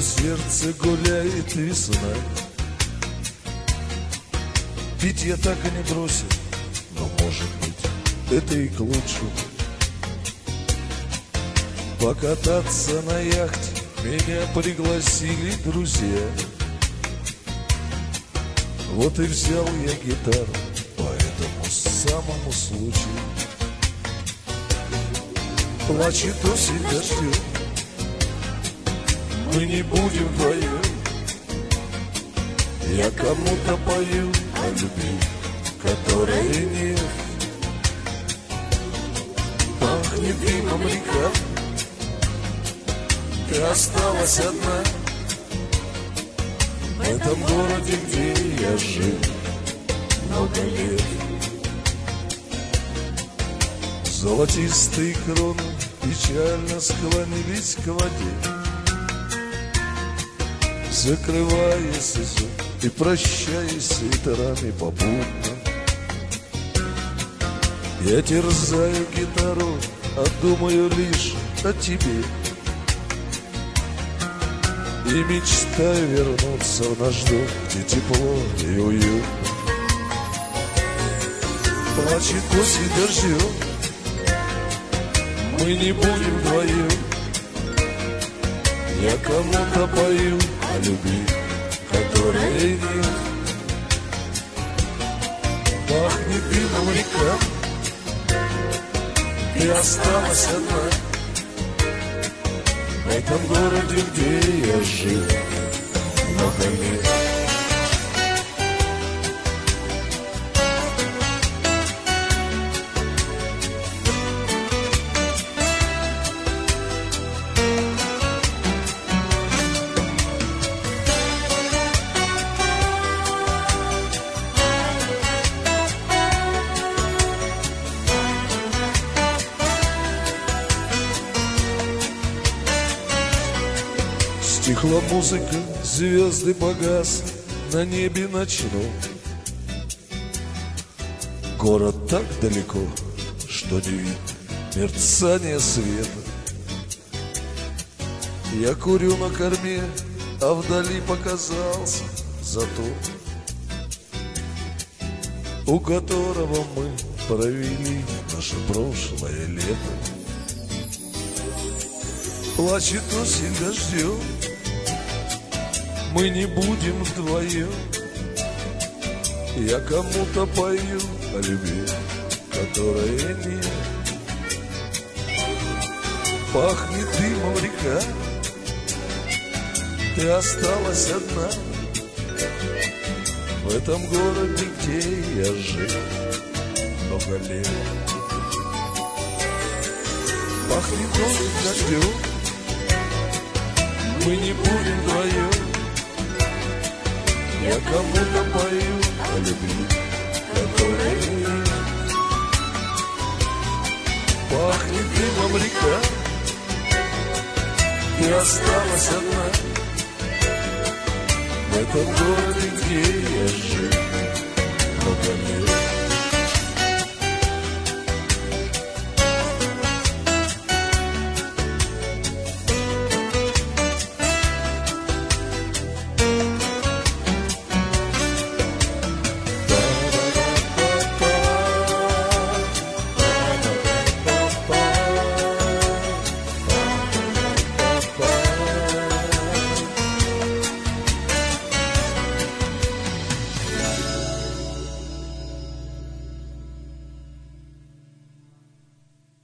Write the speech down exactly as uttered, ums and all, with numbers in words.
сердце гуляет весна. Пить я так и не бросил, но, может быть, это и к лучшему. Покататься на яхте меня пригласили друзья. Вот и взял я гитару по этому самому случаю. Плачет осень дождем, мы не будем вдвоем. Я кому-то пою о любви, которой нет. Пахнет дымом река, ты осталась одна в этом городе, где я жил много лет. Золотистые кроны печально склонились к воде, закрывая сезон и прощаясь с ветрами попутно. Я терзаю гитару, а думаю лишь о тебе и мечтаю вернуться в наш дом, где тепло и уютно. Плачет осень дождем, мы не будем вдвоем. Я кому-то пою о любви, которой нет. Пахнет дымом река, ты осталась одна в этом городе, где я жил много лет. Стихла музыка, звезды погасли на небе ночном. Город так далеко, что не видно мерцания света. Я курю на корме, а вдали показался затон, у которого мы провели наше прошлое лето. Плачет осень дождем, мы не будем вдвоем. Я кому-то пою о любви, которой нет. Пахнет дымом река, ты осталась одна в этом городе, где я жил много лет. Пахнет осень дождем, мы не будем вдвоем. Я кому-то пою о любви, которой нет. Пахнет дымом река, ты осталась одна в этом городе, где я жил много лет.